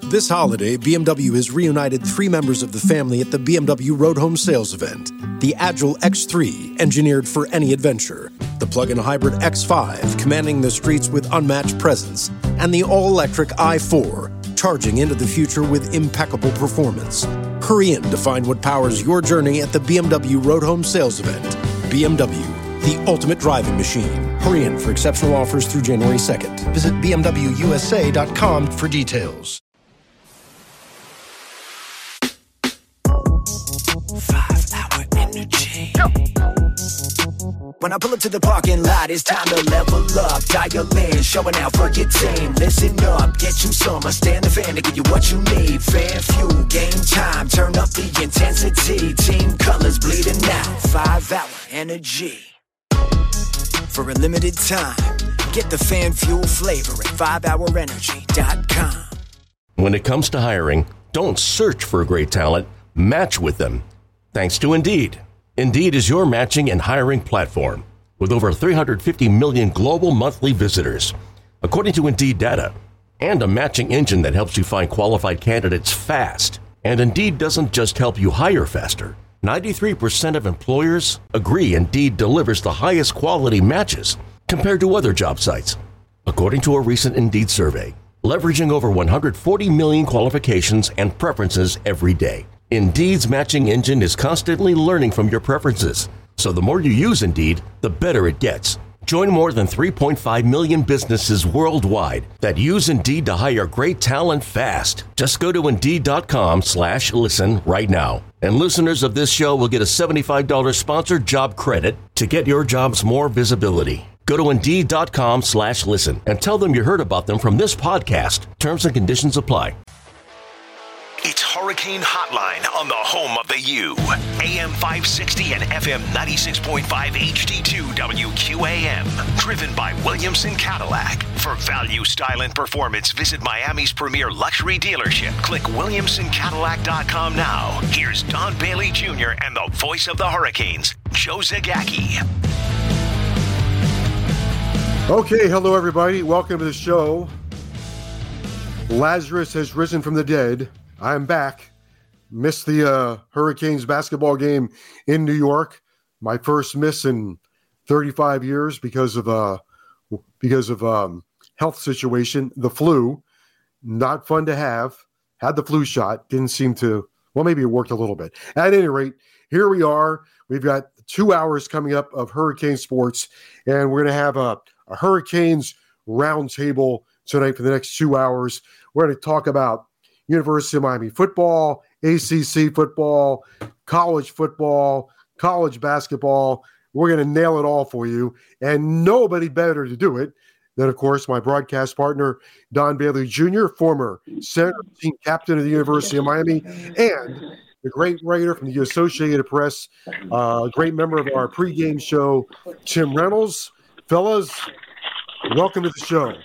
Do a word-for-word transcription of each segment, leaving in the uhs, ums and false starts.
This holiday, B M W has reunited three members of the family at the B M W Road Home Sales event. The Agile X three, engineered for any adventure. The plug-in hybrid X five, commanding the streets with unmatched presence. And the all-electric i four, charging into the future with impeccable performance. Hurry in to find what powers your journey at the B M W Road Home Sales event. B M W, the ultimate driving machine. Hurry in for exceptional offers through January second. Visit B M W U S A dot com for details. Five-hour energy. When I pull up to the parking lot, it's time to level up. Dial in, showing out for your team. Listen up, get you some. I stand the fan to give you what you need. Fan fuel, game time. Turn up the intensity. Team colors bleeding out. Five-hour energy. For a limited time, get the fan fuel flavor at five hour energy dot com. When it comes to hiring, don't search for great talent. Match with them. Thanks to Indeed. Indeed is your matching and hiring platform with over three hundred fifty million global monthly visitors, according to Indeed data, and a matching engine that helps you find qualified candidates fast. And Indeed doesn't just help you hire faster. ninety-three percent of employers agree Indeed delivers the highest quality matches compared to other job sites, according to a recent Indeed survey, leveraging over one hundred forty million qualifications and preferences every day. Indeed's matching engine is constantly learning from your preferences, so the more you use Indeed, the better it gets. Join more than three point five million businesses worldwide that use Indeed to hire great talent fast. Just go to Indeed.com slash listen right now. And listeners of this show will get a seventy-five dollars sponsored job credit to get your jobs more visibility. Go to Indeed.com slash listen and tell them you heard about them from this podcast. Terms and conditions apply. It's Hurricane Hotline on the home of the U. A M five sixty and F M ninety-six point five H D two W Q A M. Driven by Williamson Cadillac. For value, style, and performance, visit Miami's premier luxury dealership. Click Williamson Cadillac dot com now. Here's Don Bailey Junior and the voice of the Hurricanes, Joe Zagacki. Okay, hello everybody. Welcome to the show. Lazarus has risen from the dead. I'm back. Missed the uh, Hurricanes basketball game in New York. My first miss in thirty-five years because of uh because of um, health situation, the flu. Not fun to have. Had the flu shot. Didn't seem to. Well, maybe it worked a little bit. At any rate, here we are. We've got two hours coming up of Hurricane sports, and we're going to have a, a Hurricanes roundtable tonight for the next two hours. We're going to talk about University of Miami football, A C C football, college football, college basketball. We're going to nail it all for you. And nobody better to do it than, of course, my broadcast partner, Don Bailey Junior, former center team captain of the University of Miami, and the great writer from the Associated Press, a uh, great member of our pregame show, Tim Reynolds. Fellas, welcome to the show.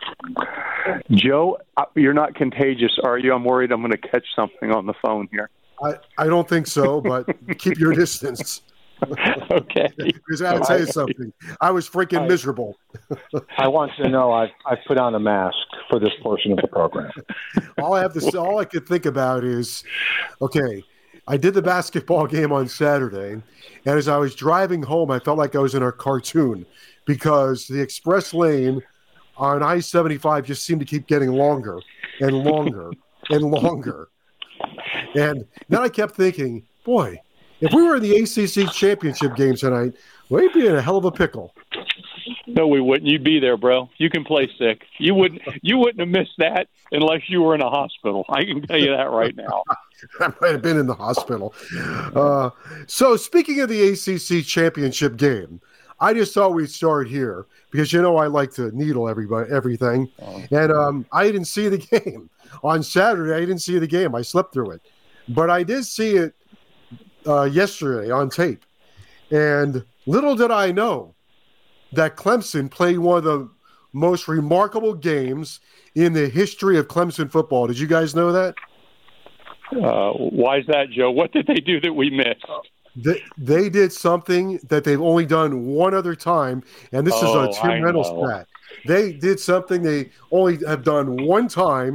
Joe, you're not contagious, are you? I'm worried I'm going to catch something on the phone here. I, I don't think so, but keep your distance. Okay. Because I'll tell you something. I was freaking I, miserable. I want you to know I've, I've put on a mask for this portion of the program. All I have to say, all I could think about is, okay, I did the basketball game on Saturday, and as I was driving home, I felt like I was in a cartoon because the express lane on I seventy-five just seemed to keep getting longer and longer and longer. And then I kept thinking, boy, if we were in the A C C championship game tonight, we'd be in a hell of a pickle. No, we wouldn't. You'd be there, bro. You can play sick. You wouldn't You wouldn't have missed that unless you were in a hospital. I can tell you that right now. I might have been in the hospital. Uh, so speaking of the A C C championship game, I just thought we'd start here because, you know, I like to needle everybody, everything. Oh. And um, I didn't see the game. On Saturday, I didn't see the game. I slept through it. But I did see it uh, yesterday on tape. And little did I know that Clemson played one of the most remarkable games in the history of Clemson football. Did you guys know that? Uh, why is that, Joe? What did they do that we missed? They, they did something that they've only done one other time, and this oh, is a Tim I Reynolds know. stat. They did something they only have done one time.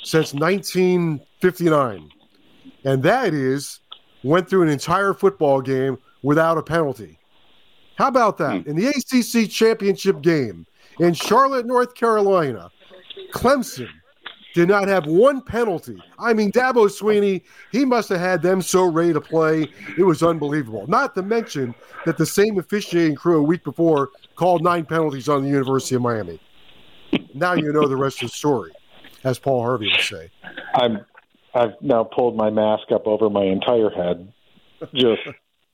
since nineteen fifty-nine. And that is, went through an entire football game without a penalty. How about that? In the A C C championship game in Charlotte, North Carolina, Clemson did not have one penalty. I mean, Dabo Swinney, he must have had them so ready to play. It was unbelievable. Not to mention that the same officiating crew a week before called nine penalties on the University of Miami. Now you know the rest of the story, as Paul Harvey would say. I'm, I've now pulled my mask up over my entire head. Just.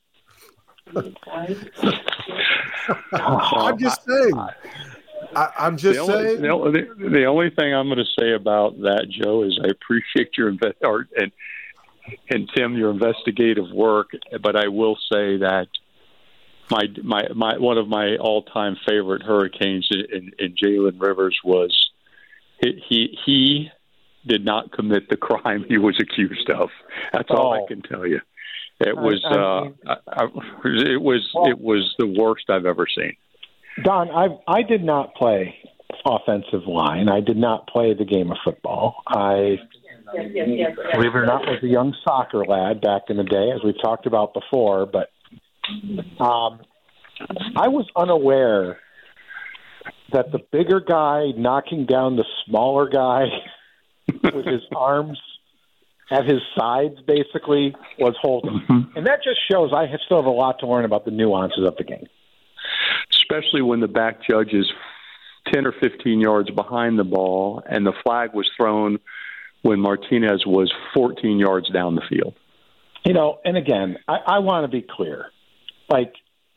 I'm just saying. I, I'm just the only, saying. The only, the only thing I'm going to say about that, Joe, is I appreciate your inve- or, and and Tim your investigative work, but I will say that my my, my one of my all time favorite Hurricanes in, in Jalen Rivers was he, he he did not commit the crime he was accused of. That's all Oh. I can tell you. It was I, I mean, uh, I, I, it was well, it was the worst I've ever seen. Don, I I did not play offensive line. I did not play the game of football. I, believe it or not, was a young soccer lad back in the day, as we've talked about before. But um, I was unaware that the bigger guy knocking down the smaller guy with his arms at his sides, basically, was Holden. Mm-hmm. And that just shows I still have a lot to learn about the nuances of the game. Especially when the back judge is ten or fifteen yards behind the ball, and the flag was thrown when Martinez was fourteen yards down the field. You know, and again, I, I want to be clear. Like,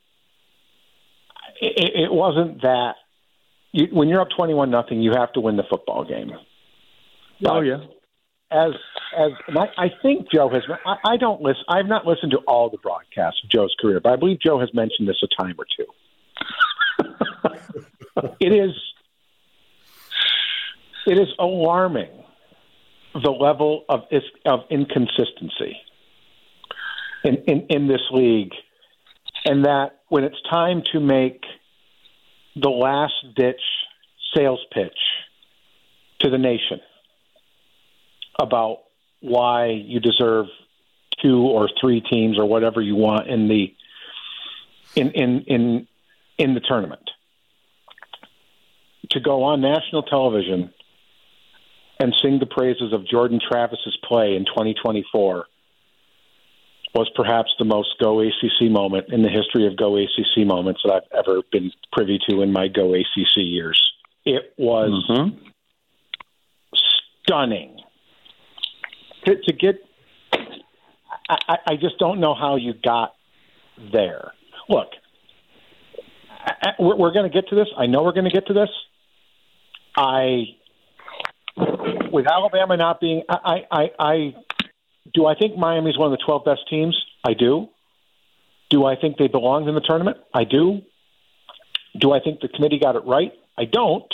it, it wasn't that you, when you're up twenty-one nothing, you have to win the football game. But oh yeah. As as and I, I think Joe has. I, I don't listen. I've not listened to all the broadcasts of Joe's career, but I believe Joe has mentioned this a time or two. It is it is alarming the level of of inconsistency in, in, in this league, and that when it's time to make the last ditch sales pitch to the nation about why you deserve two or three teams or whatever you want in the in in in, in the tournament, to go on national television and sing the praises of Jordan Travis's play in twenty twenty-four was perhaps the most Go A C C moment in the history of Go A C C moments that I've ever been privy to in my Go A C C years. It was mm-hmm. stunning. To, to get, I, I just don't know how you got there. Look, I, we're, we're going to get to this. I know we're going to get to this. I, with Alabama not being, I, I, I, do I think Miami's one of the twelve best teams? I do. Do I think they belonged in the tournament? I do. Do I think the committee got it right? I don't.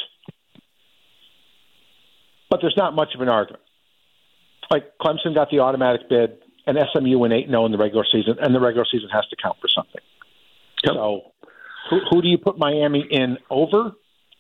But there's not much of an argument. Like, Clemson got the automatic bid, and S M U went eight and oh in the regular season, and the regular season has to count for something. Yep. So who, who do you put Miami in over?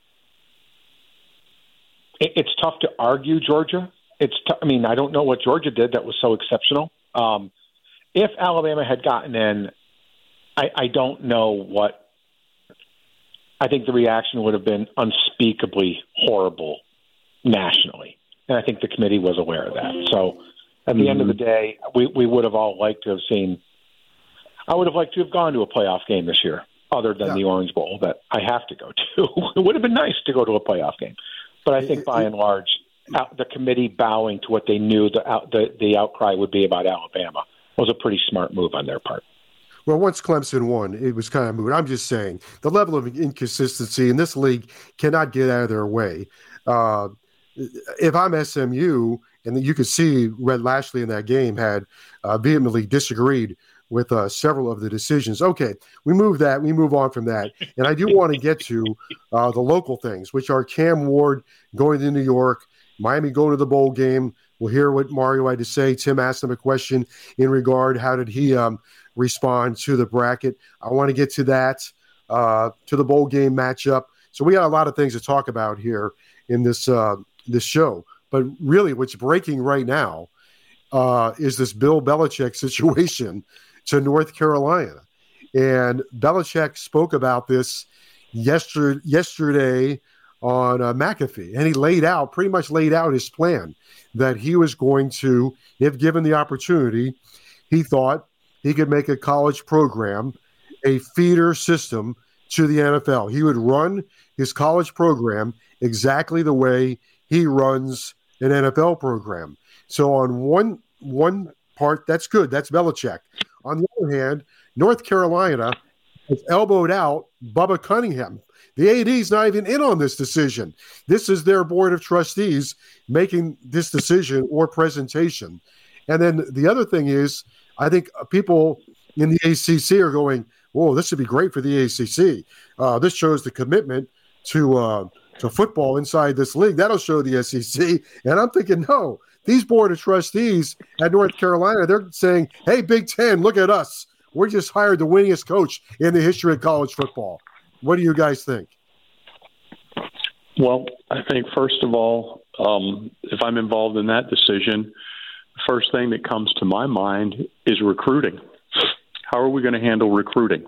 It, it's tough to argue Georgia. It's t- I mean, I don't know what Georgia did that was so exceptional. Um, if Alabama had gotten in, I, I don't know what – I think the reaction would have been unspeakably horrible nationally. And I think the committee was aware of that. So at the mm-hmm. end of the day, we, we would have all liked to have seen – I would have liked to have gone to a playoff game this year other than yeah. the Orange Bowl that I have to go to. It would have been nice to go to a playoff game. But I think by and large, the committee bowing to what they knew the, the, the outcry would be about Alabama was a pretty smart move on their part. Well, once Clemson won, it was kind of moving. I'm just saying the level of inconsistency in this league cannot get out of their way. Uh, if I'm S M U, and you could see Red Lashley in that game had uh, vehemently disagreed with uh, several of the decisions. Okay, we move that. We move on from that. And I do want to get to uh, the local things, which are Cam Ward going to New York, Miami going to the bowl game. We'll hear what Mario had to say. Tim asked him a question in regard, how did he um, respond to the bracket? I want to get to that, uh, to the bowl game matchup. So we got a lot of things to talk about here in this uh, this show. But really, what's breaking right now uh, is this Bill Belichick situation to North Carolina. And Belichick spoke about this yesterday, yesterday on uh, McAfee, and he laid out, pretty much laid out his plan that he was going to, if given the opportunity, he thought he could make a college program a feeder system to the N F L. He would run his college program exactly the way he runs an N F L program. So on one one part, that's good. That's Belichick. On the other hand, North Carolina has elbowed out Bubba Cunningham. The A D's not even in on this decision. This is their board of trustees making this decision or presentation. And then the other thing is, I think people in the A C C are going, whoa, this would be great for the A C C. Uh, this shows the commitment to uh, to football inside this league. That'll show the S E C. And I'm thinking, no, these board of trustees at North Carolina, they're saying, hey, Big Ten, look at us. We just hired the winningest coach in the history of college football. What do you guys think? Well, I think, first of all, um, if I'm involved in that decision, the first thing that comes to my mind is recruiting. How are we going to handle recruiting?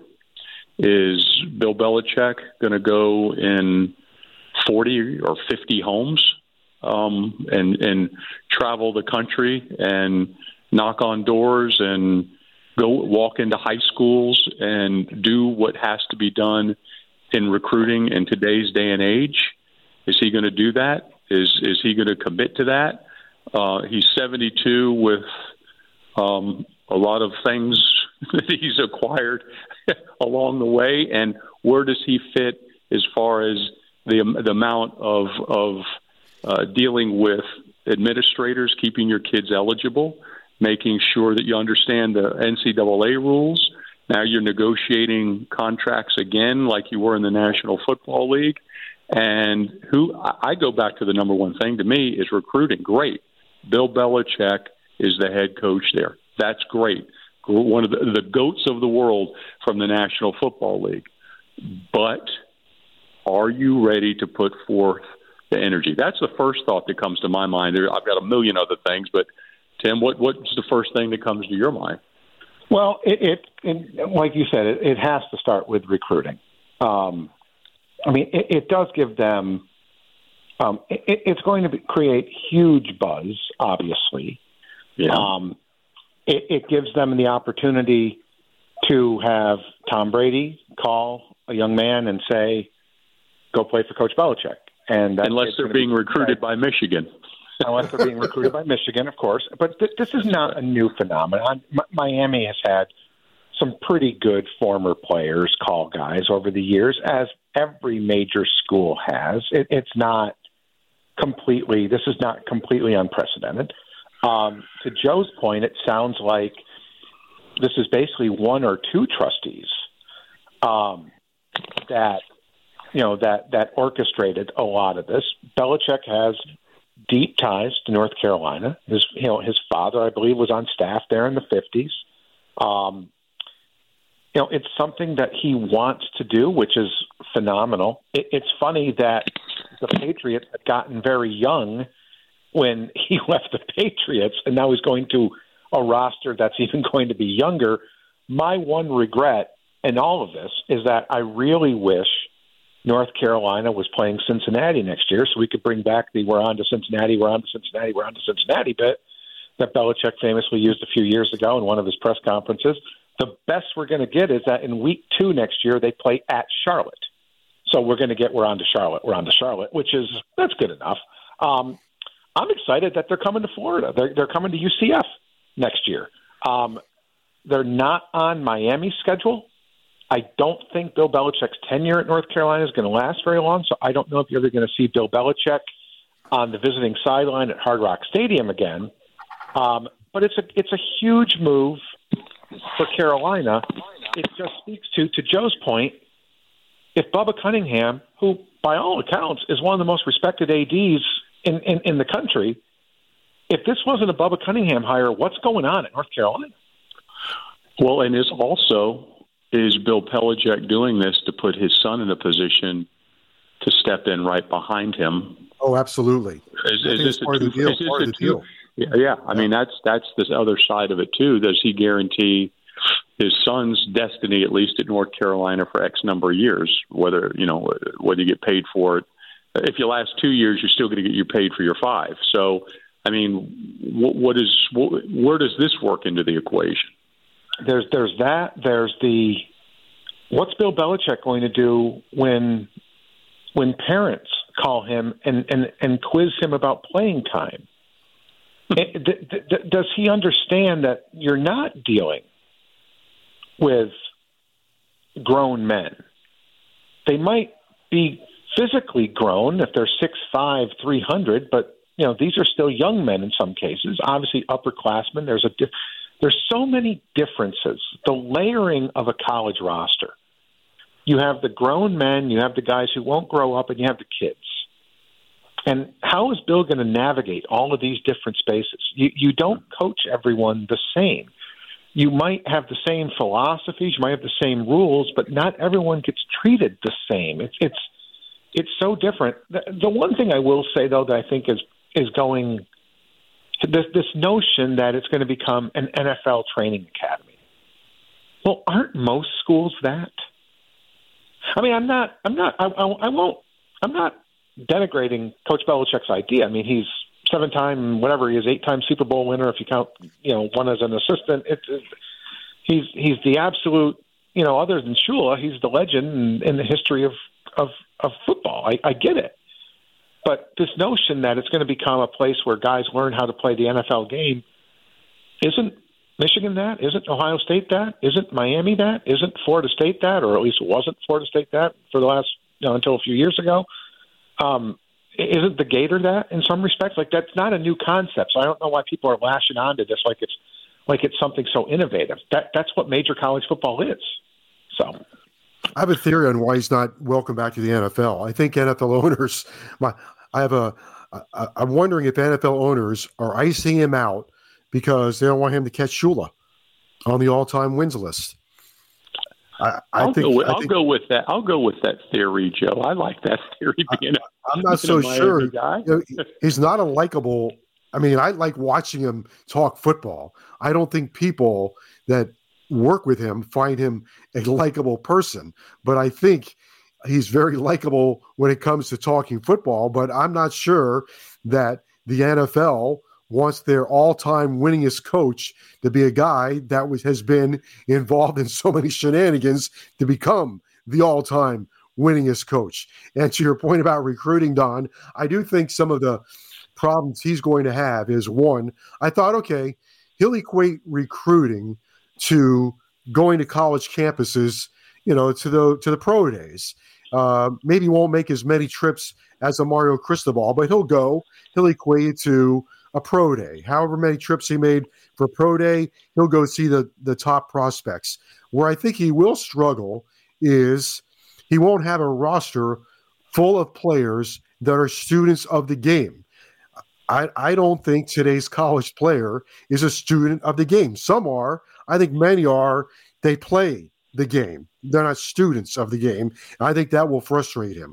Is Bill Belichick going to go in forty or fifty homes um, and, and travel the country and knock on doors and go walk into high schools and do what has to be done in recruiting in today's day and age? Is he going to do that? Is is he going to commit to that? Uh, he's seventy-two with um, a lot of things that he's acquired along the way, and where does he fit as far as the the amount of of uh, dealing with administrators, keeping your kids eligible, making sure that you understand the N C double A rules. Now you're negotiating contracts again like you were in the National Football League. And who I go back to the number one thing to me is recruiting. Great. Bill Belichick is the head coach there. That's great. One of the, the GOATs of the world from the National Football League. But are you ready to put forth the energy? That's the first thought that comes to my mind. I've got a million other things, but Tim, what what's the first thing that comes to your mind? Well, it, it, it like you said, it, it has to start with recruiting. Um, I mean, it, it does give them. Um, it, it's going to be, create huge buzz, obviously. Yeah. Um, it, it gives them the opportunity to have Tom Brady call a young man and say, "Go play for Coach Belichick." And that unless they're being be, recruited right, by Michigan. Unless they're being recruited by Michigan, of course. But th- this is not a new phenomenon. M- Miami has had some pretty good former players call guys over the years, as every major school has. It, it's not completely, this is not completely unprecedented. Um, to Joe's point, it sounds like this is basically one or two trustees um, that, you know, that, that orchestrated a lot of this. Belichick has deep ties to North Carolina. His, you know, his father, I believe, was on staff there in the fifties. Um, you know, it's something that he wants to do, which is phenomenal. It, it's funny that the Patriots had gotten very young when he left the Patriots, and now he's going to a roster that's even going to be younger. My one regret in all of this is that I really wish North Carolina was playing Cincinnati next year so we could bring back the we're on to Cincinnati, we're on to Cincinnati, we're on to Cincinnati bit that Belichick famously used a few years ago in one of his press conferences. The best we're going to get is that in week two next year, they play at Charlotte. So we're going to get we're on to Charlotte, we're on to Charlotte, which is, that's good enough. Um, I'm excited that they're coming to Florida. They're, they're coming to U C F next year. Um, they're not on Miami's schedule. I don't think Bill Belichick's tenure at North Carolina is going to last very long, so I don't know if you're ever going to see Bill Belichick on the visiting sideline at Hard Rock Stadium again. Um, but it's a it's a huge move for Carolina. It just speaks to, to Joe's point, if Bubba Cunningham, who by all accounts is one of the most respected A Ds in, in, in the country, if this wasn't a Bubba Cunningham hire, what's going on at North Carolina? Well, and it's also, is Bill Belichick doing this to put his son in a position to step in right behind him Oh, absolutely. Is, I is think this it's part a of the two, deal. is this Part a of the two, deal. Yeah, yeah. I mean, that's that's this other side of it too. Does he guarantee his son's destiny, at least at North Carolina, for X number of years? Whether you know whether you get paid for it. If you last two years, you're still going to get you paid for your five. So, I mean, what, what is what, where does this work into the equation? There's there's that. There's the what's Bill Belichick going to do when when parents call him and, and, and quiz him about playing time? it, th- th- does he understand that you're not dealing with grown men? They might be physically grown if they're six five, three hundred, but you know these are still young men in some cases. Obviously, upperclassmen. There's a diff- there's so many differences. The layering of a college roster. You have the grown men, you have the guys who won't grow up, and you have the kids. And how is Bill going to navigate all of these different spaces? You, you don't coach everyone the same. You might have the same philosophies, you might have the same rules, but not everyone gets treated the same. It's it's it's so different. The, the one thing I will say, though, that I think is is going this this notion that it's going to become an N F L training academy. Well, aren't most schools that? I mean, I'm not. I'm not. I, I, I won't. I'm not denigrating Coach Belichick's idea. I mean, he's seven-time, whatever he is, eight-time Super Bowl winner. If you count, you know, one as an assistant, it's it, he's he's the absolute. You know, other than Shula, he's the legend in, in the history of of, of football. I, I get it, but this notion that it's going to become a place where guys learn how to play the N F L game isn't Michigan that? Isn't Ohio State that? Isn't Miami that? Isn't Florida State that? Or at least wasn't Florida State that for the last, you know, until a few years ago? Um, isn't the Gator that in some respects? Like, that's not a new concept. So I don't know why people are lashing onto this like it's like it's something so innovative. That That's what major college football is. So I have a theory on why he's not welcome back to the N F L. I think N F L owners, my, I have a, I, I'm wondering if N F L owners are icing him out because they don't want him to catch Shula on the all-time wins list. I, I I'll, think, go with, I I'll think, go with that. I'll go with that theory, Joe. I like that theory. Being a, I'm not so sure. Guy. You know, he's not a likable. I mean, I like watching him talk football. I don't think people that work with him find him a likable person, but I think he's very likable when it comes to talking football. But I'm not sure that the N F L wants their all-time winningest coach to be a guy that was has been involved in so many shenanigans to become the all-time winningest coach. And to your point about recruiting, Don, I do think some of the problems he's going to have is, one, I thought, okay, he'll equate recruiting to going to college campuses, you know, to the to the pro days. Uh, maybe won't make as many trips as a Mario Cristobal, but he'll go. He'll equate it to a pro day. However many trips he made for pro day, he'll go see the, the top prospects. Where I think he will struggle is he won't have a roster full of players that are students of the game. I, I don't think today's college player is a student of the game. Some are. I think many are. They play the game. They're not students of the game. And I think that will frustrate him.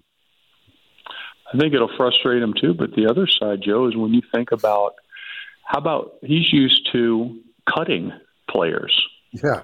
I think it'll frustrate him too. But the other side, Joe, is when you think about how about he's used to cutting players. Yeah.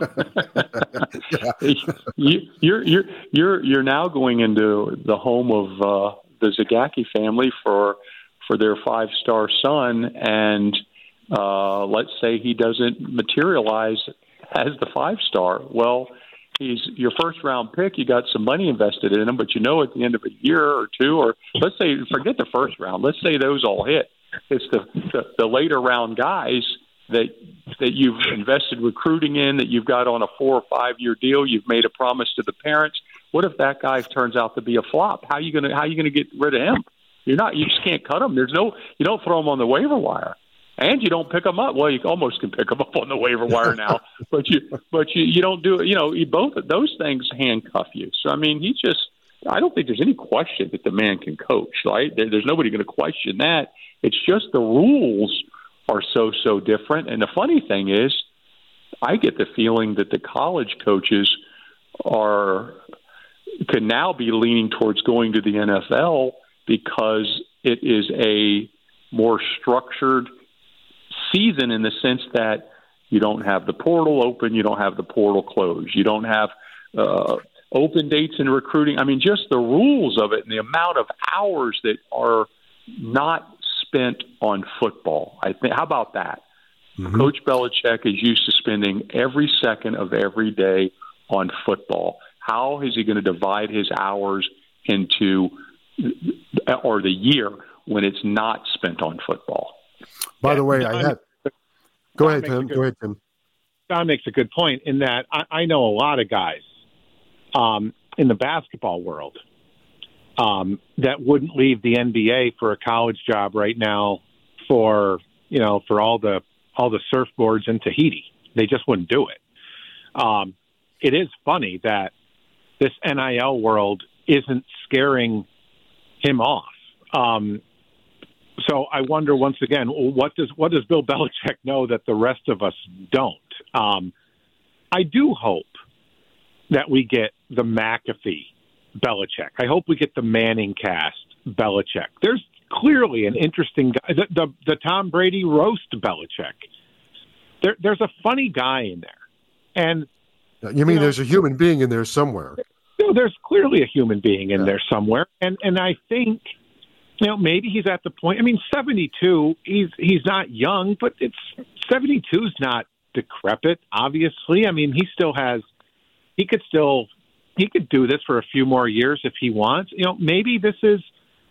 yeah. You, you're you're you're you're now going into the home of uh, the Zagacki family for for their five star son, and uh, let's say he doesn't materialize as the five star. Well, he's your first round pick. You got some money invested in him, but you know at the end of a year or two, or let's say forget the first round. Let's say those all hit. It's the the, the later round guys that that you've invested recruiting in, that you've got on a four or five year deal. You've made a promise to the parents. What if that guy turns out to be a flop? How are you gonna how are you gonna get rid of him? You're not. You just can't cut him. There's no. You don't throw him on the waiver wire, and you don't pick him up. Well, you almost can pick him up on the waiver wire now, but you but you, you don't do it. You know, you both those things handcuff you. So I mean, he just. I don't think there's any question that the man can coach. Right? There, there's nobody going to question that. It's just the rules are so so different. And the funny thing is, I get the feeling that the college coaches are can now be leaning towards going to the N F L because it is a more structured season in the sense that you don't have the portal open, you don't have the portal closed, you don't have uh, open dates in recruiting. I mean, just the rules of it and the amount of hours that are not spent on football. I think. How about that? Mm-hmm. Coach Belichick is used to spending every second of every day on football. How is he going to divide his hours into, or the year when it's not spent on football? By yeah, the way, Don, I had. Go Don ahead, Tim. Good, Go ahead, Tim. Don makes a good point in that I, I know a lot of guys um, in the basketball world um, that wouldn't leave the N B A for a college job right now for you know for all the all the surfboards in Tahiti. They just wouldn't do it. Um, it is funny that this N I L world isn't scaring him off. Um, so I wonder once again, what does what does Bill Belichick know that the rest of us don't? Um, I do hope that we get the McAfee Belichick. I hope we get the Manning cast Belichick. There's clearly an interesting guy. The, the, the Tom Brady roast Belichick. There, there's a funny guy in there. And you mean you know, there's a human being in there somewhere? You know, there's clearly a human being in yeah. there somewhere. And and I think, you know, maybe he's at the point. I mean, seventy-two, he's he's not young, but it's seventy-two is not decrepit, obviously. I mean, he still has, he could still, he could do this for a few more years if he wants. You know, maybe this is,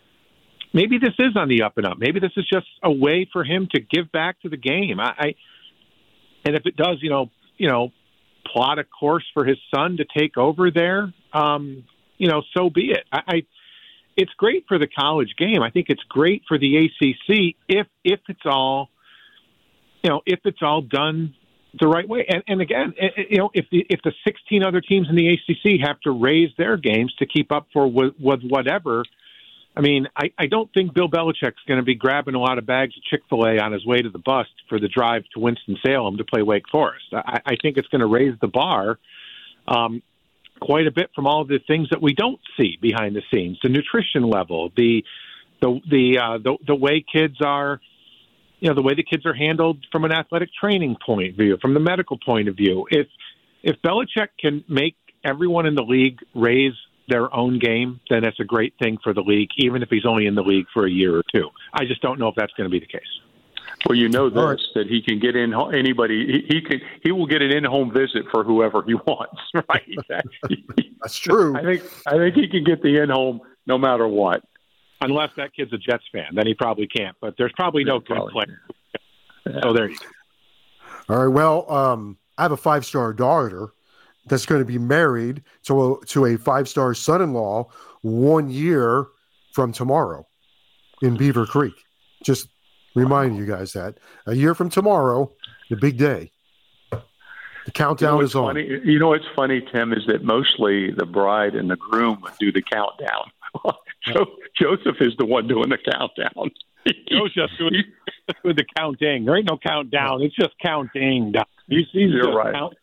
maybe this is on the up and up. Maybe this is just a way for him to give back to the game. I, I and if it does, you know, you know, plot a course for his son to take over there, um, you know, so be it. I, I it's great for the college game. I think it's great for the A C C if if it's all, you know, if it's all done the right way. And, and again, you know, if the if the sixteen other teams in the A C C have to raise their games to keep up for with, with whatever, I mean, I, I don't think Bill Belichick's going to be grabbing a lot of bags of Chick-fil-A on his way to the bus for the drive to Winston-Salem to play Wake Forest. I, I think it's going to raise the bar um, quite a bit from all of the things that we don't see behind the scenes: the nutrition level, the the the uh, the, the way kids are. You know, the way the kids are handled from an athletic training point of view, from the medical point of view. If if Belichick can make everyone in the league raise their own game, then that's a great thing for the league, even if he's only in the league for a year or two. I just don't know if that's going to be the case. Well, you know this, right. that he can get in anybody. He, he can he will get an in-home visit for whoever he wants, right? That's true. I think I think he can get the in-home no matter what. Unless that kid's a Jets fan, then he probably can't. But there's probably no good player. Yeah. So there you go. All right. Well, um, I have a five-star daughter that's going to be married to a, to a five-star son-in-law one year from tomorrow in Beaver Creek. Just remind you guys that. A year from tomorrow, the big day. The countdown you know is on. Funny, you know what's funny, Tim, is that mostly the bride and the groom do the countdown. Jo- Joseph is the one doing the countdown. Joseph doing with the counting. There ain't no countdown. It's just counting. You see, you're right. Count.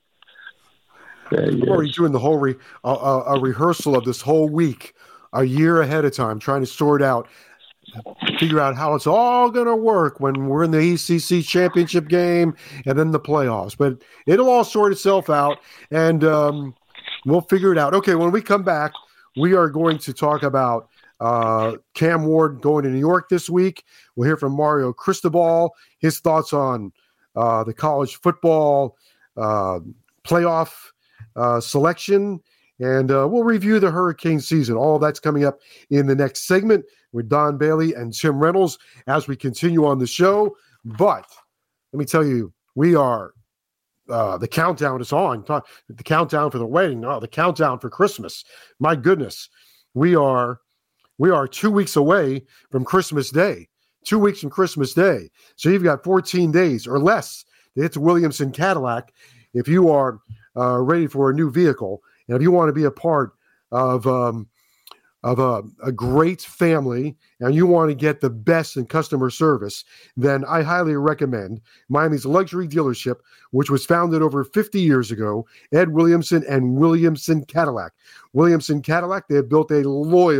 I'm already doing the whole re- uh, uh, a rehearsal of this whole week, a year ahead of time, trying to sort out, figure out how it's all going to work when we're in the A C C championship game and then the playoffs. But it'll all sort itself out, and um, we'll figure it out. Okay, when we come back, we are going to talk about uh, Cam Ward going to New York this week. We'll hear from Mario Cristobal, his thoughts on uh, the college football uh, playoff uh, selection, and uh, we'll review the Hurricane season. All of that's coming up in the next segment with Don Bailey and Tim Reynolds as we continue on the show. But let me tell you, we are uh, the countdown is on. The countdown for the wedding, oh, the countdown for Christmas. My goodness, we are we are two weeks away from Christmas Day. Two weeks from Christmas Day. So you've got fourteen days or less to hit the Williamson Cadillac if you are uh, ready for a new vehicle. And if you want to be a part of um, of a, a great family and you want to get the best in customer service, then I highly recommend Miami's luxury dealership, which was founded over fifty years ago, Ed Williamson and Williamson Cadillac. Williamson Cadillac, they have built a loyal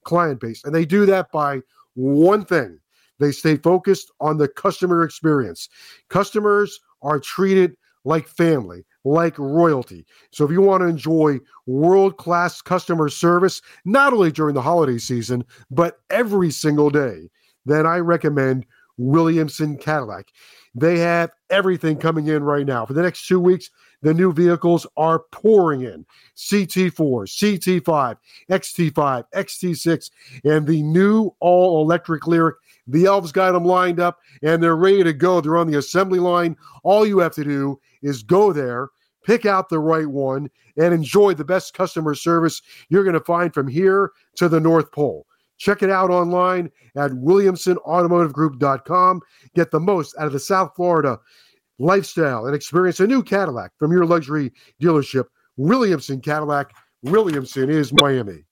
client base. And they do that by one thing. They stay focused on the customer experience. Customers are treated like family, like royalty. So if you want to enjoy world-class customer service, not only during the holiday season, but every single day, then I recommend Williamson Cadillac. They have everything coming in right now. For the next two weeks, the new vehicles are pouring in. C T four, C T five, X T five, X T six, and the new all-electric Lyriq. The elves got them lined up, and they're ready to go. They're on the assembly line. All you have to do is go there, pick out the right one, and enjoy the best customer service you're going to find from here to the North Pole. Check it out online at williamson automotive group dot com. Get the most out of the South Florida lifestyle and experience a new Cadillac from your luxury dealership, Williamson Cadillac. Williamson is Miami.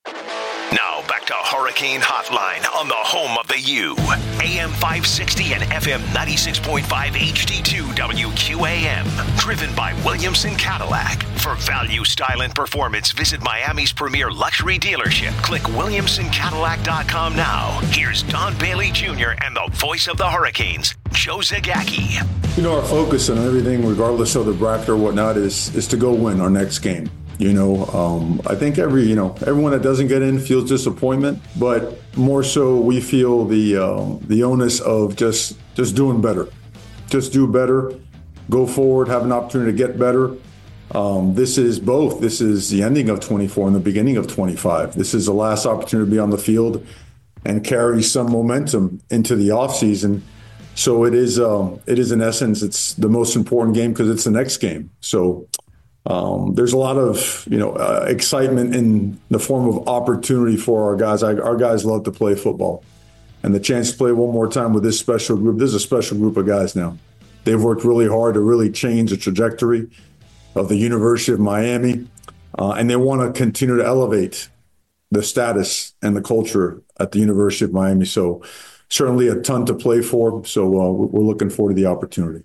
Now back to Hurricane Hotline on the home of the U. A M five sixty and F M ninety-six point five H D two W Q A M. Driven by Williamson Cadillac. For value, style, and performance, visit Miami's premier luxury dealership. Click williamson cadillac dot com now. Here's Don Bailey Junior and the voice of the Hurricanes, Joe Zagacki. You know, our focus on everything, regardless of the bracket or whatnot, is is to go win our next game. You know, um, I think every, you know, everyone that doesn't get in feels disappointment, but more so we feel the um, the onus of just just doing better. Just do better, go forward, have an opportunity to get better. Um, this is both. This is the ending of twenty-four and the beginning of twenty-five. This is the last opportunity to be on the field and carry some momentum into the offseason. So it is, um, it is in essence, it's the most important game because it's the next game. So Um, there's a lot of, you know, uh, excitement in the form of opportunity for our guys. I, our guys love to play football, and the chance to play one more time with this special group. This is a special group of guys now. They've worked really hard to really change the trajectory of the University of Miami, uh, and they want to continue to elevate the status and the culture at the University of Miami. So certainly a ton to play for. So uh, we're looking forward to the opportunity.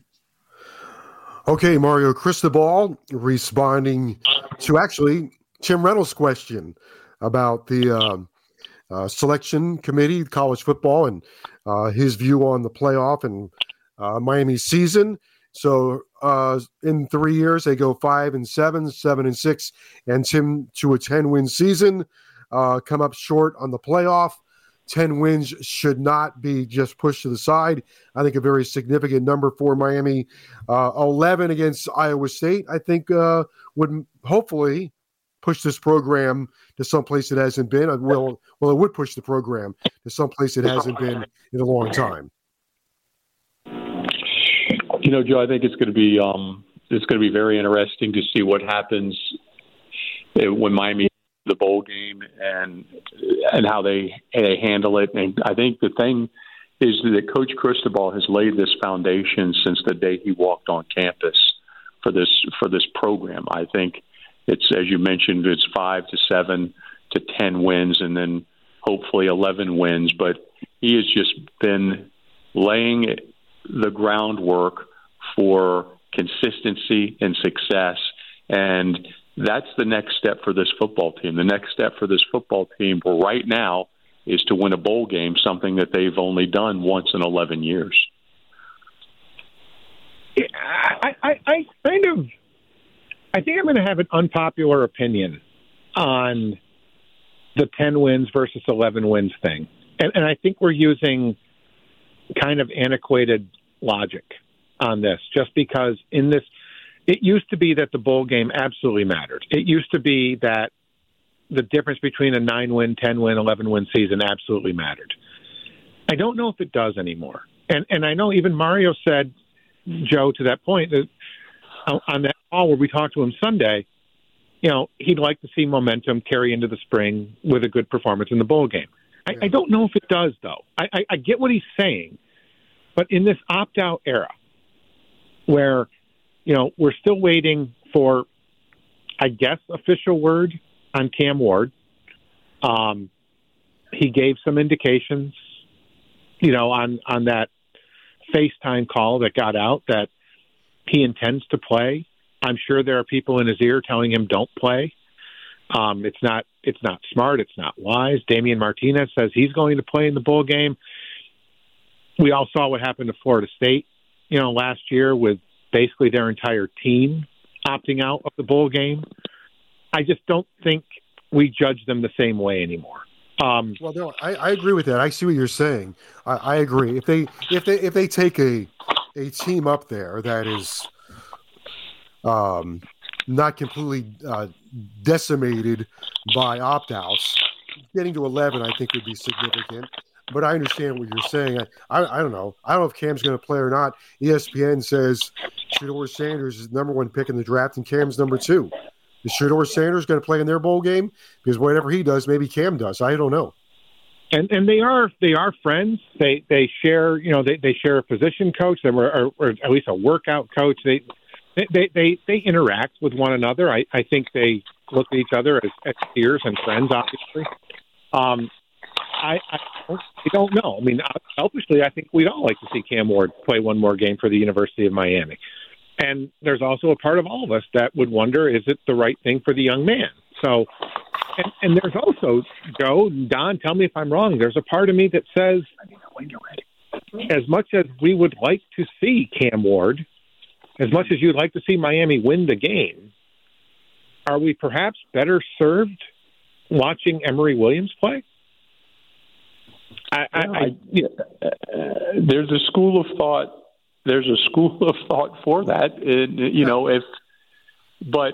Okay, Mario Cristobal responding to actually Tim Reynolds' question about the uh, uh, selection committee, college football, and uh, his view on the playoff and uh, Miami season. So uh, in three years, they go five and seven, seven and six, and Tim to a ten-win season, uh, come up short on the playoff. ten wins should not be just pushed to the side. I think a very significant number for Miami. Uh, eleven against Iowa State, I think, uh, would hopefully push this program to someplace it hasn't been. Well, well, it would push the program to someplace it hasn't been in a long time. You know, Joe, I think it's going to be um, it's going to be very interesting to see what happens when Miami the bowl game and and how they they handle it. And I think the thing is that Coach Cristobal has laid this foundation since the day he walked on campus for this for this program. I think it's, as you mentioned, it's five to seven to ten wins, and then hopefully eleven wins. But he has just been laying the groundwork for consistency and success, and that's the next step for this football team. The next step for this football team right now is to win a bowl game, something that they've only done once in eleven years. I, I, I kind of, I think I'm going to have an unpopular opinion on the ten wins versus eleven wins thing. And, and I think we're using kind of antiquated logic on this, just because in this, it used to be that the bowl game absolutely mattered. It used to be that the difference between a nine-win, ten-win, eleven-win season absolutely mattered. I don't know if it does anymore. And and I know even Mario said, Joe, to that point, that on that call where we talked to him Sunday, you know, he'd like to see momentum carry into the spring with a good performance in the bowl game. I, I don't know if it does, though. I, I, I get what he's saying, but in this opt-out era where, you know, we're still waiting for, I guess, official word on Cam Ward. Um, he gave some indications, you know, on, on that FaceTime call that got out that he intends to play. I'm sure there are people in his ear telling him don't play. Um, it's not It's not smart. It's not wise. Damian Martinez says he's going to play in the bowl game. We all saw what happened to Florida State, you know, last year with basically their entire team opting out of the bowl game. I just don't think we judge them the same way anymore. Um, well, no, I, I agree with that. I see what you're saying. I, I agree. If they if they if they take a a team up there that is um, not completely uh, decimated by opt-outs, getting to eleven, I think, would be significant. But I understand what you're saying. I, I, I don't know. I don't know if Cam's going to play or not. E S P N says Shedeur Sanders is the number one pick in the draft, and Cam's number two. Is Shedeur Sanders going to play in their bowl game? Because whatever he does, maybe Cam does. I don't know. And and they are they are friends. They they share you know they, they share a position coach or, or, or at least a workout coach. They they they, they interact with one another. I, I think they look at each other as, as peers and friends. Obviously, um, I I don't, I don't know. I mean, selfishly, I think we'd all like to see Cam Ward play one more game for the University of Miami. And there's also a part of all of us that would wonder, is it the right thing for the young man? So, and, and there's also, Joe, Don, tell me if I'm wrong, there's a part of me that says, as much as we would like to see Cam Ward, as much as you'd like to see Miami win the game, are we perhaps better served watching Emory Williams play? I, I, I, yeah, uh, there's a school of thought There's a school of thought for that, and, you know, if, but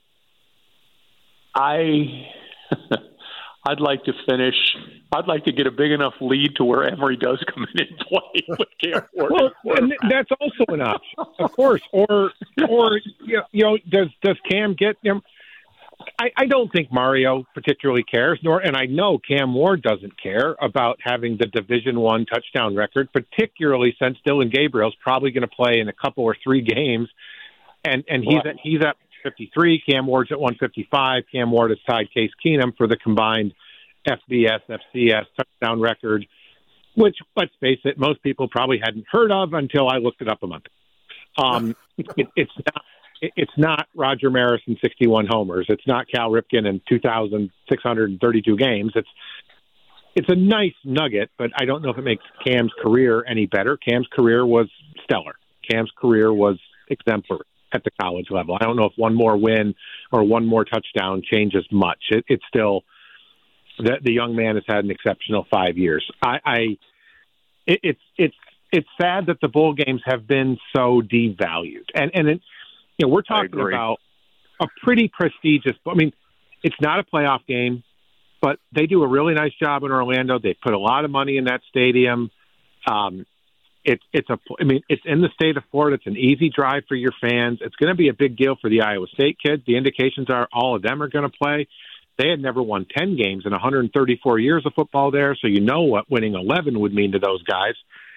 I, I'd like to finish, I'd like to get a big enough lead to where Emory does come in and play with Cam Ward. Well, and that's also an option, of course, or, or, you know, does, does Cam get him? I, I don't think Mario particularly cares, nor, and I know Cam Ward doesn't care about having the Division One touchdown record, particularly since Dylan Gabriel's probably going to play in a couple or three games, and and he's at he's at fifty-three. Cam Ward's at one fifty-five. Cam Ward has tied Case Keenum for the combined F B S F C S touchdown record, which, let's face it, most people probably hadn't heard of until I looked it up a month ago. Um, it, it's not. It's not Roger Maris and sixty-one homers. It's not Cal Ripken and two thousand six hundred thirty-two games. It's it's a nice nugget, but I don't know if it makes Cam's career any better. Cam's career was stellar. Cam's career was exemplary at the college level. I don't know if one more win or one more touchdown changes much. It, it's still the, the young man has had an exceptional five years. I, I it, it's it's it's sad that the bowl games have been so devalued, and and it. You know, we're talking about a pretty prestigious – I mean, it's not a playoff game, but they do a really nice job in Orlando. They put a lot of money in that stadium. Um, it's it's a – I mean, it's in the state of Florida. It's an easy drive for your fans. It's going to be a big deal for the Iowa State kids. The indications are all of them are going to play. They had never won ten games in one hundred thirty-four years of football there, so you know what winning eleven would mean to those guys.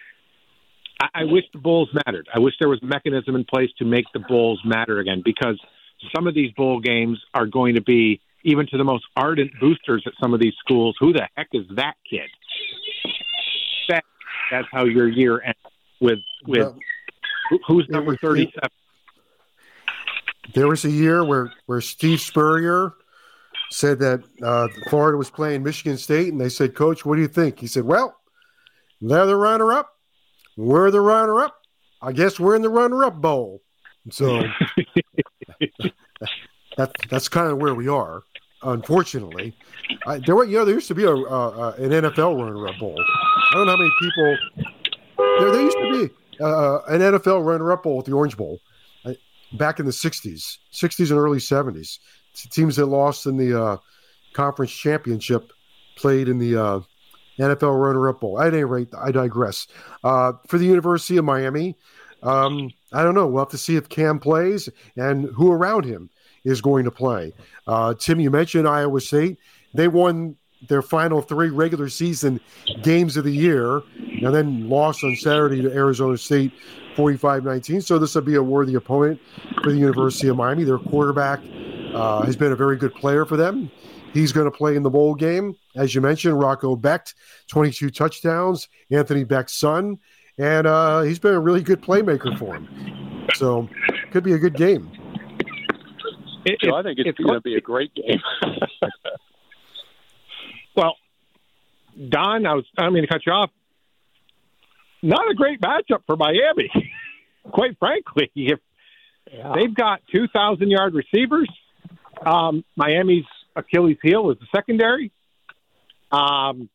I wish the Bulls mattered. I wish there was a mechanism in place to make the Bulls matter again, because some of these bowl games are going to be, even to the most ardent boosters at some of these schools, who the heck is that kid? That, that's how your year ends with, with well, who's number thirty-seven. There was a year where, where Steve Spurrier said that uh, Florida was playing Michigan State, and they said, Coach, what do you think? He said, well, they're the runner-up. We're the runner-up. I guess we're in the runner-up bowl. So that, that's kind of where we are, unfortunately. I, there were, you know, there used to be a uh, an N F L runner-up bowl. I don't know how many people. There, there used to be uh, an N F L runner-up bowl at the Orange Bowl uh, back in the sixties, sixties and early seventies. Teams that lost in the uh, conference championship played in the uh, N F L runner-up bowl. At any rate, I digress. Uh, for the University of Miami, um, I don't know. We'll have to see if Cam plays and who around him is going to play. Uh, Tim, you mentioned Iowa State. They won their final three regular season games of the year and then lost on Saturday to Arizona State forty-five nineteen. So this will be a worthy opponent for the University of Miami. Their quarterback uh, has been a very good player for them. He's going to play in the bowl game. As you mentioned, Rocco Becht, twenty-two touchdowns, Anthony Becht's son, and uh, he's been a really good playmaker for him. So could be a good game. It, so I think it's, it's going to be a great game. Don, I was I don't mean to cut you off. Not a great matchup for Miami, quite frankly. If yeah. they've got two thousand yard receivers, um, Miami's Achilles heel is the secondary. Um,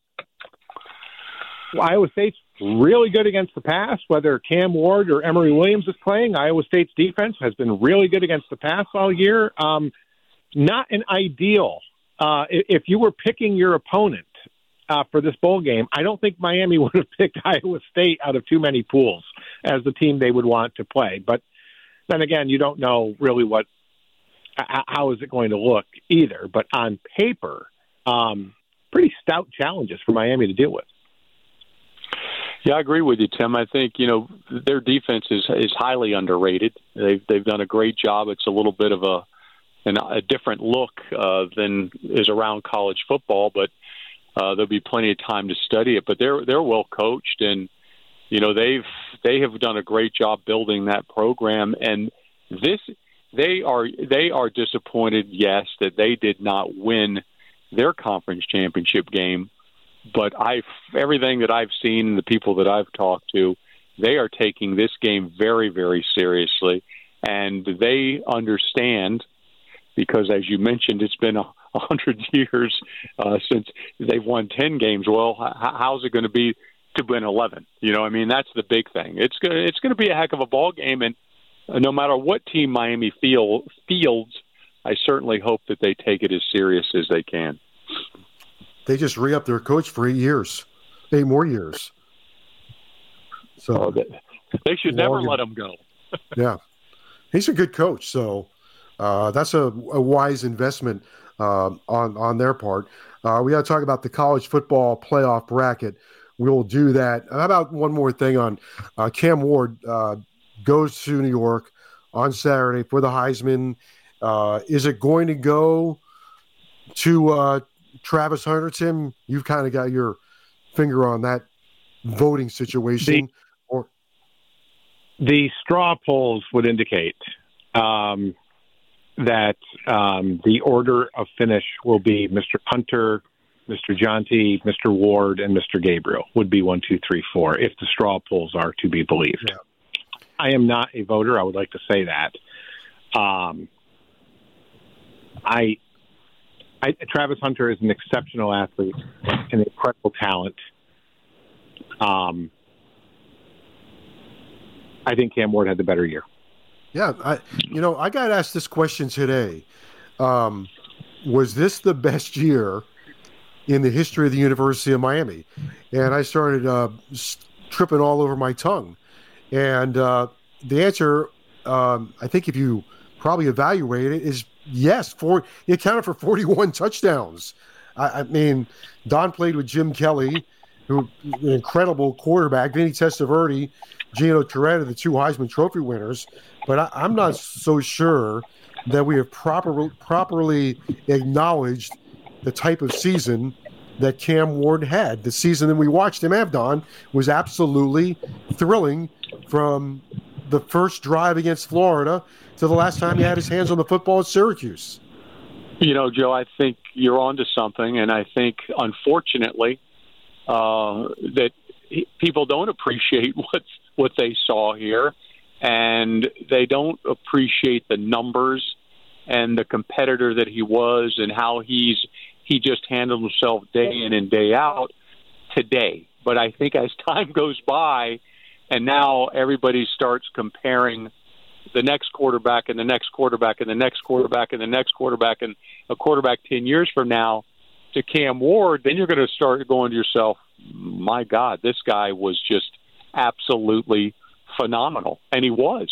Iowa State's really good against the pass, whether Cam Ward or Emory Williams is playing. Iowa State's defense has been really good against the pass all year. Um, not an ideal. Uh, if you were picking your opponent uh, for this bowl game, I don't think Miami would have picked Iowa State out of too many pools as the team they would want to play. But then again, you don't know really what, how is it going to look either. But on paper, um, pretty stout challenges for Miami to deal with. Yeah, I agree with you, Tim. I think, you know, their defense is is highly underrated. They've they've done a great job. It's a little bit of a an, a different look uh, than is around college football, but uh, there'll be plenty of time to study it. But they're they're well coached, and you know they've they have done a great job building that program. And this they are they are disappointed, yes, that they did not win their conference championship game. But I've everything that I've seen, the people that I've talked to, they are taking this game very, very seriously, and they understand because, as you mentioned, it's been a hundred years uh, since they've won ten games. Well, h- how's it going to be to win eleven? You know, I mean, that's the big thing. It's going it's going to be a heck of a ball game, and uh, no matter what team Miami feel, fields, I certainly hope that they take it as serious as they can. They just re-upped their coach for eight years, eight more years. So oh, they, they should never let him go. Yeah, he's a good coach. So uh, that's a, a wise investment uh, on on their part. Uh, we got to talk about the college football playoff bracket. We'll do that. How about one more thing on uh, Cam Ward uh, goes to New York on Saturday for the Heisman. Uh, is it going to go to uh, Travis Hunter? Tim, you've kind of got your finger on that voting situation. The, or the straw polls would indicate um, that um, the order of finish will be Mister Hunter, Mister Jonte, Mister Ward, and Mister Gabriel would be one, two, three, four, if the straw polls are to be believed. Yeah. I am not a voter. I would like to say that. Um, I I, Travis Hunter is an exceptional athlete, an incredible talent. Um, I think Cam Ward had the better year. Yeah, I, you know, I got asked this question today. Um, was this the best year in the history of the University of Miami? And I started uh, tripping all over my tongue. And uh, the answer, um, I think if you probably evaluate it, is yes. For he accounted for forty-one touchdowns. I, I mean, Don played with Jim Kelly, who an incredible quarterback. Vinny Testaverde, Gino Torretta, the two Heisman Trophy winners. But I, I'm not so sure that we have proper, properly acknowledged the type of season that Cam Ward had. The season that we watched him have, Don, was absolutely thrilling from the first drive against Florida to the last time he had his hands on the football at Syracuse. You know, Joe, I think you're onto something, and I think, unfortunately, uh, that people don't appreciate what what they saw here, and they don't appreciate the numbers and the competitor that he was and how he's he just handled himself day in and day out today. But I think as time goes by, and now everybody starts comparing the next quarterback and the next quarterback and the next quarterback and the next quarterback and a quarterback ten years from now to Cam Ward, then you're going to start going to yourself, my God, this guy was just absolutely phenomenal. And he was.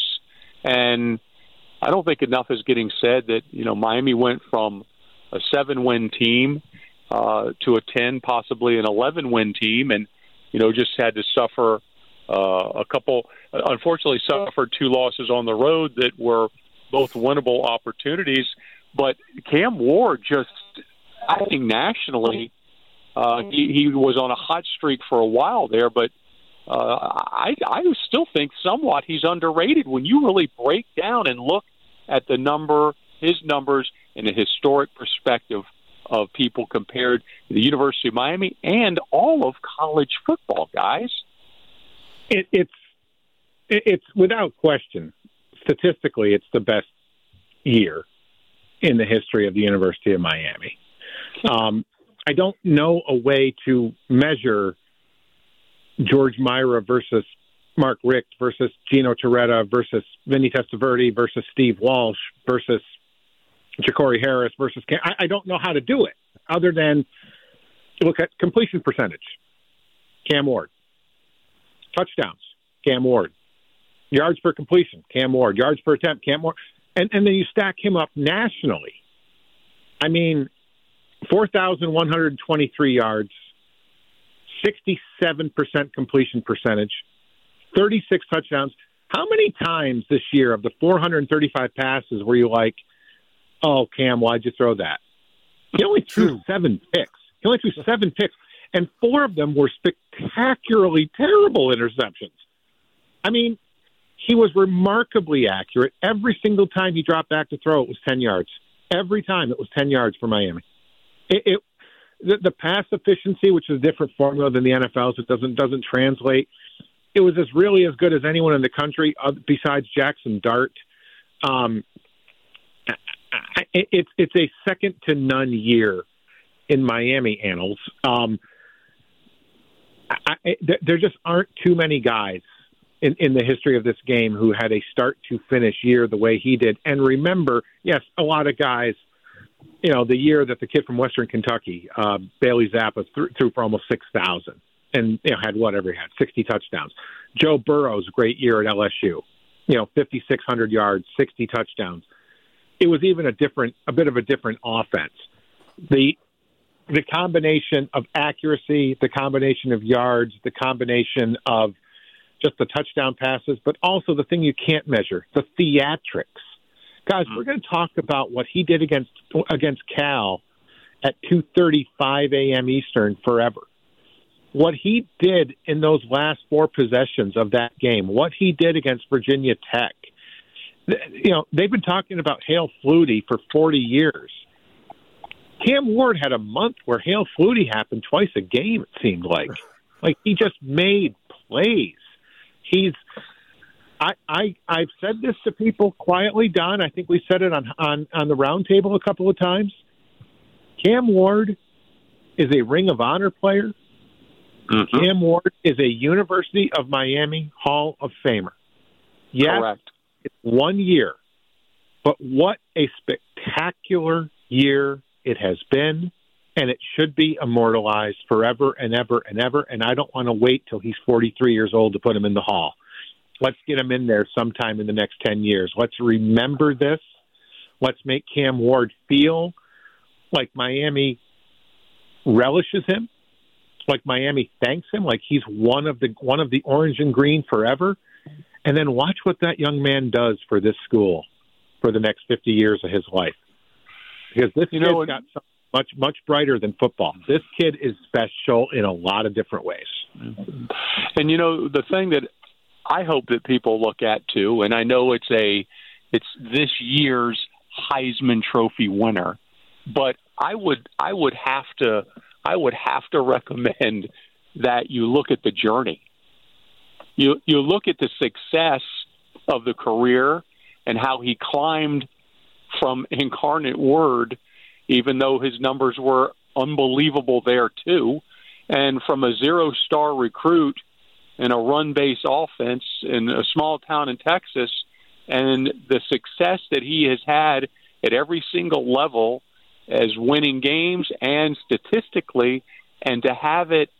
And I don't think enough is getting said that, you know, Miami went from a seven-win team uh, to a ten, possibly an eleven-win team, and, you know, just had to suffer uh, a couple, unfortunately suffered two losses on the road that were both winnable opportunities. But Cam Ward just, I think nationally, uh, he, he was on a hot streak for a while there, but uh, I, I still think somewhat he's underrated when you really break down and look at the number, his numbers in a historic perspective of people compared to the University of Miami and all of college football, guys. It, it's it's without question, statistically, it's the best year in the history of the University of Miami. Um, I don't know a way to measure George Mira versus Mark Richt versus Gino Torretta versus Vinny Testaverde versus Steve Walsh versus Ja'Cory Harris versus Cam. I, I don't know how to do it other than look at completion percentage. Cam Ward. Touchdowns. Cam Ward. Yards per completion. Cam Ward. Yards per attempt. Cam Ward. And, and then you stack him up nationally. I mean, four thousand one hundred twenty-three yards, sixty-seven percent completion percentage, thirty-six touchdowns. How many times this year of the four hundred thirty-five passes were you like, oh, Cam, why'd you throw that? He only threw seven picks. He only threw seven picks, and four of them were spectacularly terrible interceptions. I mean, he was remarkably accurate. Every single time he dropped back to throw, it was ten yards. Every time it was ten yards for Miami. It, it the, the pass efficiency, which is a different formula than the N F L's, it doesn't doesn't translate. It was as really as good as anyone in the country uh, besides Jackson Dart. Um, it, it's it's a second to none year in Miami annals. Um, I, I, there just aren't too many guys in, in the history of this game who had a start to finish year the way he did. And remember, yes, a lot of guys, you know, the year that the kid from Western Kentucky, uh, Bailey Zappa, threw, threw for almost six thousand and, you know, had whatever he had, sixty touchdowns. Joe Burrow's great year at L S U, you know, fifty-six hundred yards, sixty touchdowns. It was even a different, a bit of a different offense. The, the combination of accuracy, the combination of yards, the combination of just the touchdown passes, but also the thing you can't measure, the theatrics. Guys, we're going to talk about what he did against against Cal at two thirty-five a.m. Eastern forever. What he did in those last four possessions of that game, what he did against Virginia Tech. You know, they've been talking about Hale Flutie for forty years. Cam Ward had a month where Hale Flutie happened twice a game, it seemed like. Like, he just made plays. He's I, I, I've said this to people quietly, Don. I think we said it on, on, on the roundtable a couple of times. Cam Ward is a Ring of Honor player. Mm-hmm. Cam Ward is a University of Miami Hall of Famer. Yes, correct. It's one year, but what a spectacular year it has been, and it should be immortalized forever and ever and ever, and I don't want to wait till he's forty-three years old to put him in the Hall. Let's get him in there sometime in the next ten years. Let's remember this. Let's make Cam Ward feel like Miami relishes him, like Miami thanks him, like he's one of the one of the orange and green forever. And then watch what that young man does for this school for the next fifty years of his life. Because this you kid's know, got something much, much brighter than football. This kid is special in a lot of different ways. And, you know, the thing that I hope that people look at too, and I know it's a it's this year's Heisman Trophy winner, but I would I would have to I would have to recommend that you look at the journey. You you look at the success of the career and how he climbed from Incarnate Word, even though his numbers were unbelievable there too, and from a zero-star recruit in a run-based offense in a small town in Texas, and the success that he has had at every single level as winning games and statistically, and to have it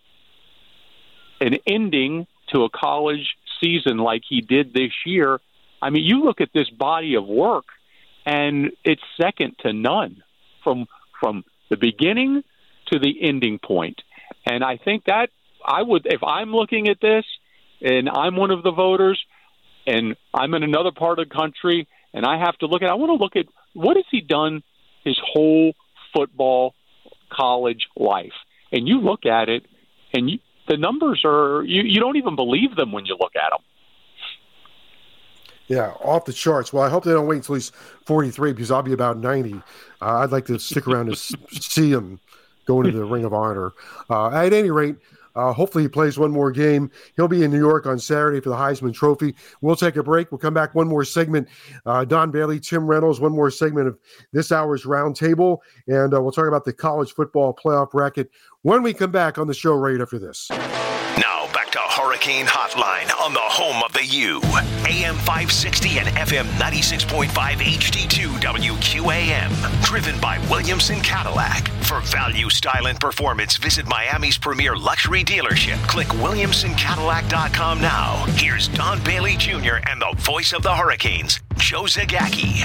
an ending to a college season like he did this year. I mean, you look at this body of work, and it's second to none from from the beginning to the ending point. And I think that I would, if I'm looking at this and I'm one of the voters and I'm in another part of the country and I have to look at, I want to look at what has he done his whole football college life. And you look at it and you, the numbers are, you, you don't even believe them when you look at them. Yeah, off the charts. Well, I hope they don't wait until he's forty-three because I'll be about ninety. Uh, I'd like to stick around to see him go into the Ring of Honor. Uh, at any rate, uh, hopefully he plays one more game. He'll be in New York on Saturday for the Heisman Trophy. We'll take a break. We'll come back one more segment. Uh, Don Bailey, Tim Reynolds, one more segment of this hour's Roundtable, and uh, we'll talk about the college football playoff bracket when we come back on the show right after this. Now back to Hurricane Hotline on the home of the U. A M five sixty and F M ninety-six point five H D two W Q A M. Driven by Williamson Cadillac. For value, style, and performance, visit Miami's premier luxury dealership. Click williamson cadillac dot com now. Here's Don Bailey Junior and the voice of the Hurricanes, Joe Zagacki.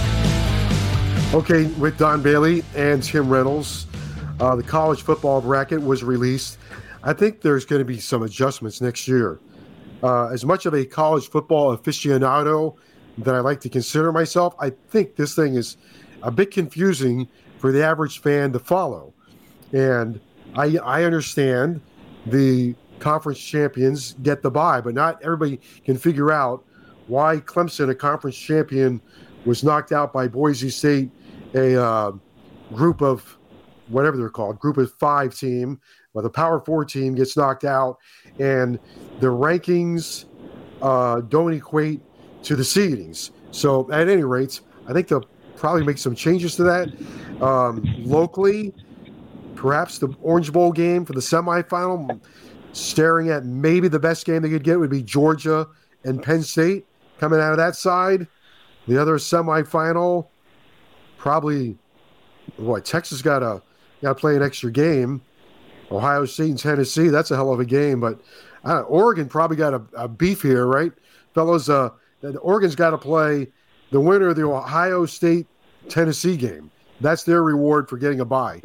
Okay, with Don Bailey and Tim Reynolds, uh, the college football bracket was released. I think there's going to be some adjustments next year. Uh, as much of a college football aficionado that I like to consider myself, I think this thing is a bit confusing for the average fan to follow. And I, I understand the conference champions get the bye, but not everybody can figure out why Clemson, a conference champion, was knocked out by Boise State, a uh, group of whatever they're called, group of five team, well, the Power Four team gets knocked out, and the rankings uh, don't equate to the seedings. So at any rate, I think they'll probably make some changes to that. Um, locally, perhaps the Orange Bowl game for the semifinal, staring at maybe the best game they could get would be Georgia and Penn State coming out of that side. The other semifinal, probably, what, Texas got to got to play an extra game. Ohio State and Tennessee, that's a hell of a game. But uh, Oregon probably got a, a beef here, right? Fellows, uh, Oregon's got to play the winner of the Ohio State-Tennessee game. That's their reward for getting a bye.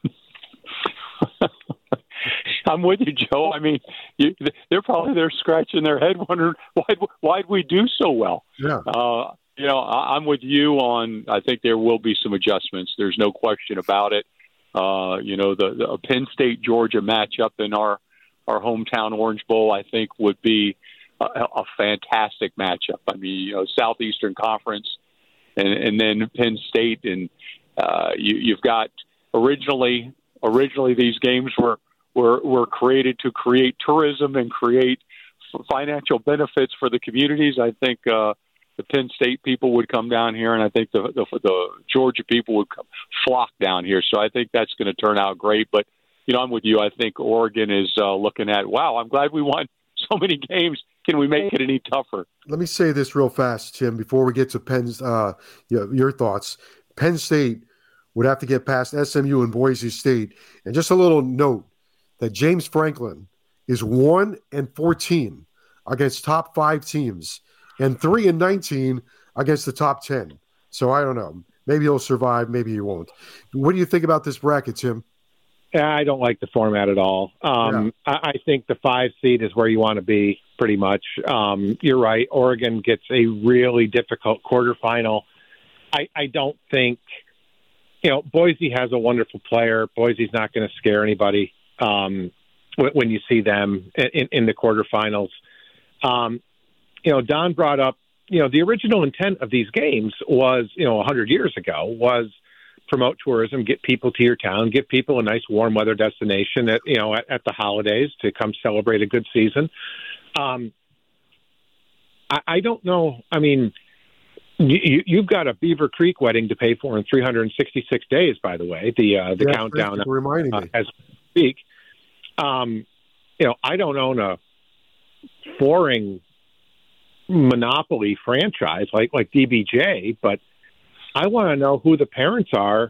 I'm with you, Joe. I mean, you, they're probably there scratching their head wondering, why why'd we do so well? Yeah. Uh, you know, I, I'm with you on, I think there will be some adjustments. There's no question about it. Uh, you know, the, the Penn State-Georgia matchup in our, our hometown Orange Bowl, I think, would be a, a fantastic matchup. I mean, you know, Southeastern Conference and, and then Penn State. And uh, you, you've got originally, originally these games were, were, were created to create tourism and create financial benefits for the communities. I think uh, the Penn State people would come down here, and I think the the, the Georgia people would come, flock down here. So I think that's going to turn out great. But, you know, I'm with you. I think Oregon is uh, looking at, wow, I'm glad we won so many games. Can we make it any tougher? Let me say this real fast, Tim, before we get to Penn's, uh, you know, your thoughts. Penn State would have to get past S M U and Boise State. And just a little note that James Franklin is one and fourteen against top five teams and three and nineteen against the top ten. So I don't know. Maybe he'll survive. Maybe he won't. What do you think about this bracket, Tim? I don't like the format at all. Um, yeah. I, I think the five seed is where you want to be pretty much. Um, you're right. Oregon gets a really difficult quarterfinal. I, I don't think, you know, Boise has a wonderful player. Boise's not going to scare anybody um, when, when you see them in, in the quarterfinals. Um, you know, Don brought up, you know, the original intent of these games was, you know, one hundred years ago was promote tourism, get people to your town, give people a nice warm weather destination at, you know, at, at the holidays to come celebrate a good season. Um, I, I don't know. I mean, you, you've got a Beaver Creek wedding to pay for in three hundred sixty-six days, by the way, the, uh, the yeah, countdown reminding uh, me. as we speak. Um, you know, I don't own a foreign monopoly franchise like, like D B J, but I want to know who the parents are.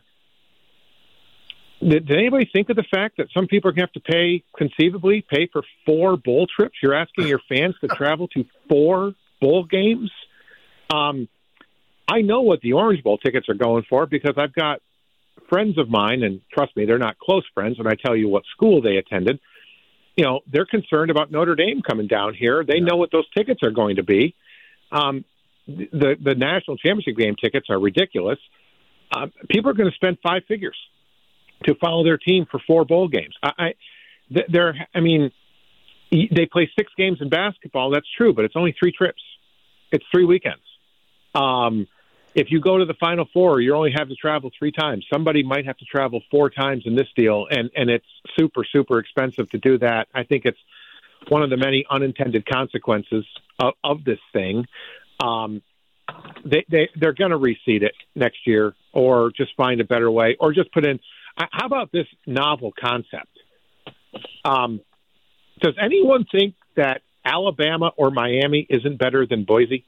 Did, did anybody think of the fact that some people are going to have to pay, conceivably, pay for four bowl trips? You're asking your fans to travel to four bowl games? Um, I know what the Orange Bowl tickets are going for because I've got friends of mine, and trust me, they're not close friends, when I tell you what school they attended. You know, they're concerned about Notre Dame coming down here. They yeah. know what those tickets are going to be. Um, the the national championship game tickets are ridiculous. Um, people are going to spend five figures to follow their team for four bowl games. I, I they're I mean, they play six games in basketball. That's true, but it's only three trips. It's three weekends. Um, if you go to the Final Four, you only have to travel three times. Somebody might have to travel four times in this deal, and, and it's super, super expensive to do that. I think it's one of the many unintended consequences of, of this thing. Um, they, they, they're going to reseed it next year or just find a better way or just put in – how about this novel concept? Um, does anyone think that Alabama or Miami isn't better than Boise?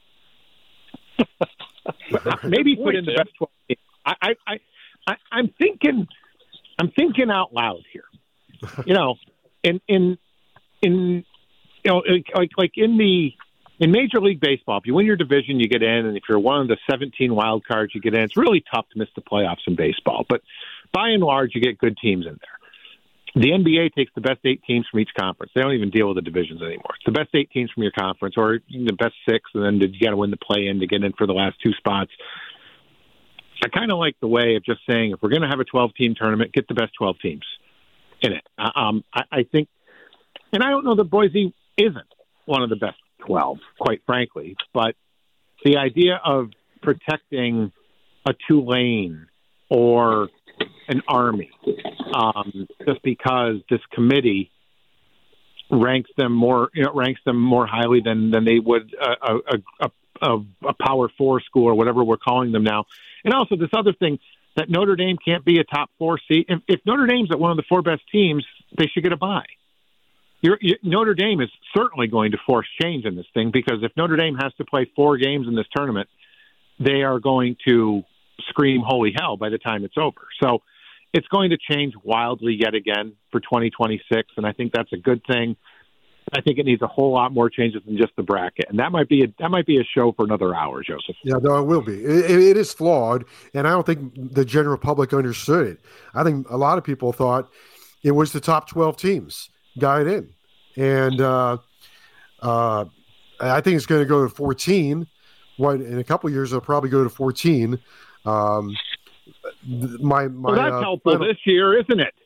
Maybe put in the best twelve teams. I, I, I, I'm thinking, I'm thinking out loud here. You know, in in in you know, like like in the in Major League Baseball, if you win your division, you get in, and if you're one of the seventeen wild cards, you get in. It's really tough to miss the playoffs in baseball, but by and large, you get good teams in there. The N B A takes the best eight teams from each conference. They don't even deal with the divisions anymore. It's the best eight teams from your conference, or the best six, and then you got to win the play-in to get in for the last two spots. I kind of like the way of just saying, if we're going to have a twelve-team tournament, get the best twelve teams in it. Um, I, I think, and I don't know that Boise isn't one of the best twelve, quite frankly, but the idea of protecting a Tulane or an Army, um, just because this committee ranks them more, you know, ranks them more highly than, than they would a, a, a, a Power Four school or whatever we're calling them now. And also this other thing that Notre Dame can't be a top four seed. If, if Notre Dame's at one of the four best teams, they should get a bye. You're, you, Notre Dame is certainly going to force change in this thing, because if Notre Dame has to play four games in this tournament, they are going to scream holy hell by the time it's over. So it's going to change wildly yet again for twenty twenty-six, and I think that's a good thing. I think it needs a whole lot more changes than just the bracket, and that might be a, that might be a show for another hour, Joseph. Yeah, no, it will be. It, it is flawed, and I don't think the general public understood it. I think a lot of people thought it was the top twelve teams got in, and uh, uh, I think it's going to go to fourteen. What, in a couple of years, it'll probably go to fourteen. Um, my, my, well, that's uh, helpful final... this year, isn't it?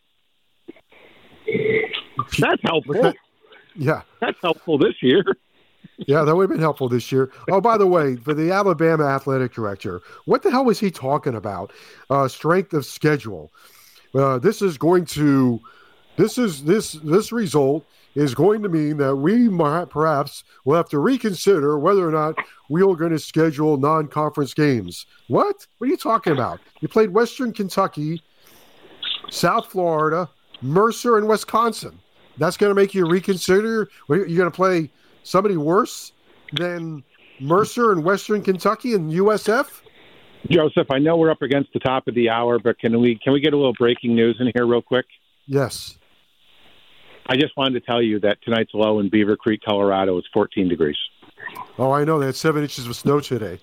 That's helpful. Yeah. That's helpful this year. Yeah, that would have been helpful this year. Oh, by the way, for the Alabama athletic director, what the hell was he talking about? Uh, strength of schedule. Uh, this is going to, this is this this result is going to mean that we might perhaps will have to reconsider whether or not we are going to schedule non-conference games. What? What are you talking about? You played Western Kentucky, South Florida, Mercer, and Wisconsin. That's going to make you reconsider? You're going to play somebody worse than Mercer and Western Kentucky and U S F? Joseph, I know we're up against the top of the hour, but can we can we get a little breaking news in here real quick? Yes. I just wanted to tell you that tonight's low in Beaver Creek, Colorado is fourteen degrees. Oh, I know. They had seven inches of snow today.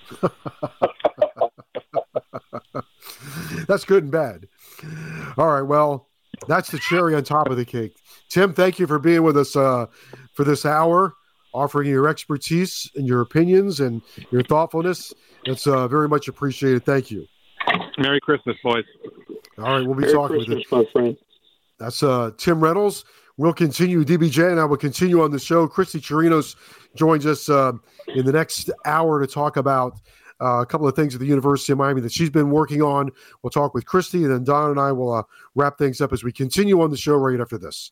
That's good and bad. All right, well, that's the cherry on top of the cake. Tim, thank you for being with us uh, for this hour, offering your expertise and your opinions and your thoughtfulness. It's uh, very much appreciated. Thank you. Merry Christmas, boys. All right, we'll be Merry talking Christmas, with you. my friend. That's uh, Tim Reynolds. We'll continue. D B J and I will continue on the show. Christy Chirinos joins us uh, in the next hour to talk about uh, a couple of things at the University of Miami that she's been working on. We'll talk with Christy, and then Don and I will uh, wrap things up as we continue on the show right after this.